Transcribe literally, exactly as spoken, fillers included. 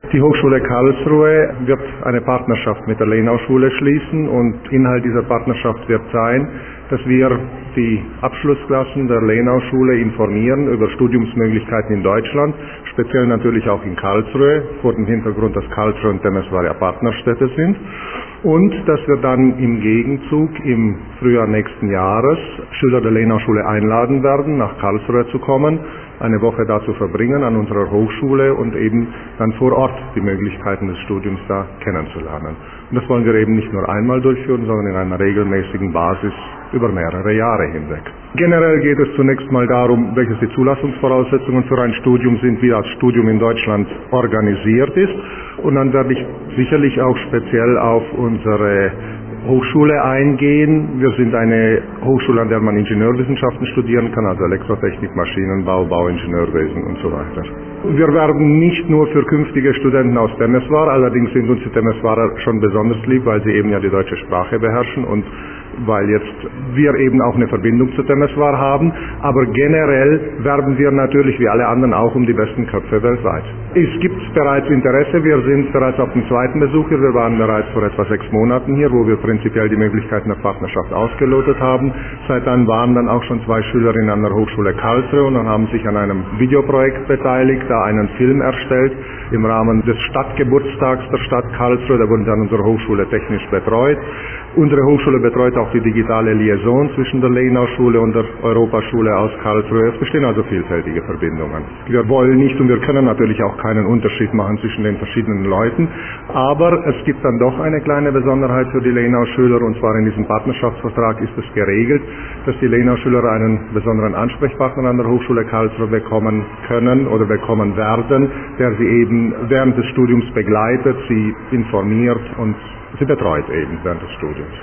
Die Hochschule Karlsruhe wird eine Partnerschaft mit der Lenau-Schule schließen und Inhalt dieser Partnerschaft wird sein, dass wir die Abschlussklassen der Lenau-Schule informieren über Studiumsmöglichkeiten in Deutschland, speziell natürlich auch in Karlsruhe, vor dem Hintergrund, dass Karlsruhe und Temeswar ja Partnerstädte sind. Und dass wir dann im Gegenzug im Frühjahr nächsten Jahres Schüler der Lenau-Schule einladen werden, nach Karlsruhe zu kommen, eine Woche da zu verbringen an unserer Hochschule und eben dann vor Ort die Möglichkeiten des Studiums da kennenzulernen. Und das wollen wir eben nicht nur einmal durchführen, sondern in einer regelmäßigen Basis über mehrere Jahre hinweg. Generell geht es zunächst mal darum, welches die Zulassungsvoraussetzungen für ein Studium sind, wie das Studium in Deutschland organisiert ist. Und dann werde ich sicherlich auch speziell auf unsere Hochschule eingehen. Wir sind eine Hochschule, an der man Ingenieurwissenschaften studieren kann, also Elektrotechnik, Maschinenbau, Bauingenieurwesen und so weiter. Wir werben nicht nur für künftige Studenten aus Temeswar, allerdings sind uns die Temeswarer schon besonders lieb, weil sie eben ja die deutsche Sprache beherrschen und weil jetzt wir eben auch eine Verbindung zu Temeswar haben, aber generell werben wir natürlich wie alle anderen auch um die besten Köpfe weltweit. Es gibt bereits Interesse, wir sind bereits auf dem zweiten Besuch hier, wir waren bereits vor etwa sechs Monaten hier, wo wir prinzipiell die Möglichkeiten der Partnerschaft ausgelotet haben. Seit dann waren dann auch schon zwei Schülerinnen an der Hochschule Karlsruhe und haben sich an einem Videoprojekt beteiligt, da einen Film erstellt im Rahmen des Stadtgeburtstags der Stadt Karlsruhe, da wurden sie an unserer Hochschule technisch betreut. Unsere Hochschule betreut auch die digitale Liaison zwischen der Lenau-Schule und der Europaschule aus Karlsruhe. Es bestehen also vielfältige Verbindungen. Wir wollen nicht und wir können natürlich auch keinen Unterschied machen zwischen den verschiedenen Leuten, aber es gibt dann doch eine kleine Besonderheit für die Lenau-Schüler, und zwar in diesem Partnerschaftsvertrag ist es geregelt, dass die Lenau-Schüler einen besonderen Ansprechpartner an der Hochschule Karlsruhe bekommen können oder bekommen werden, der sie eben während des Studiums begleitet, sie informiert und sie betreut eben während des Studiums.